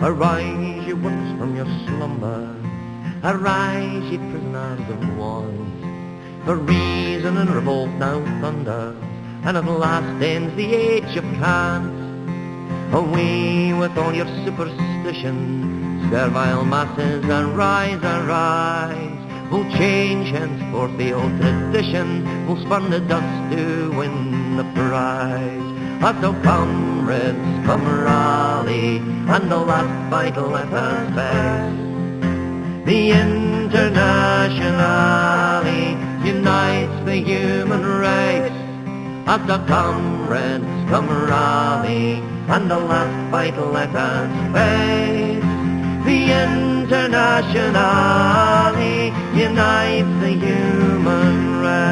Arise, ye works from your slumber. Arise, ye prisoners of want. For reason and revolt now thunders, and at last ends the age of cant. Away with all your superstition, servile masses, arise, arise. We'll change henceforth the old tradition, we'll spurn the dust to win the prize. So comrades, come rally, and the last fight let us face. The Internationale unites the human race. So comrades, come rally, and the last fight let us face. The Internationale unites the human race.